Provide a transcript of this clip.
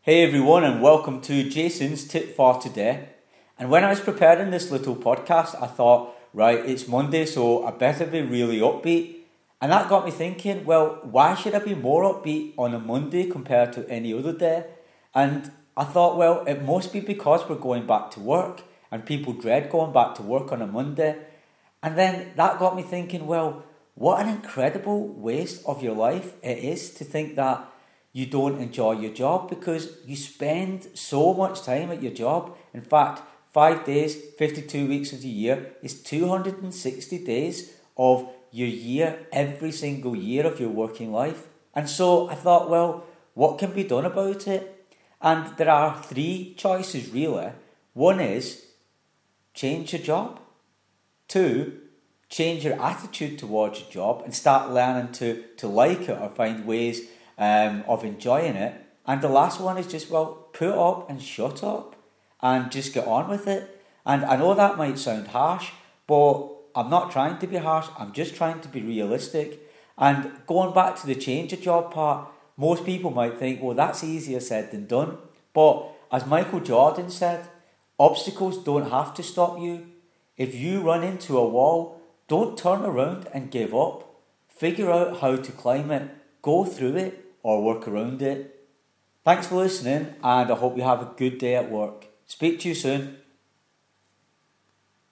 Hey everyone, and welcome to Jason's Tip for Today. And when I was preparing this little podcast, I thought, right, it's Monday, so I better be really upbeat. And that got me thinking, well, why should I be more upbeat on a Monday compared to any other day? And I thought, well, it must be because we're going back to work, and people dread going back to work on a Monday. And then that got me thinking, well, what an incredible waste of your life it is to think that you don't enjoy your job because you spend so much time at your job. In fact, 5 days, 52 weeks of the year is 260 days of your year, every single year of your working life. And so I thought, well, what can be done about it? And there are three choices really. One is change your job. Two, change your attitude towards your job and start learning to like it or find ways of enjoying it. And the last one is just, well, put up and shut up and just get on with it. And I know that might sound harsh, but I'm not trying to be harsh. I'm just trying to be realistic. And going back to the change of job part, most people might think, well, that's easier said than done. But as Michael Jordan said, obstacles don't have to stop you. If you run into a wall, don't turn around and give up. Figure out how to climb it, go through it, or work around it. Thanks for listening, and I hope you have a good day at work. Speak to you soon.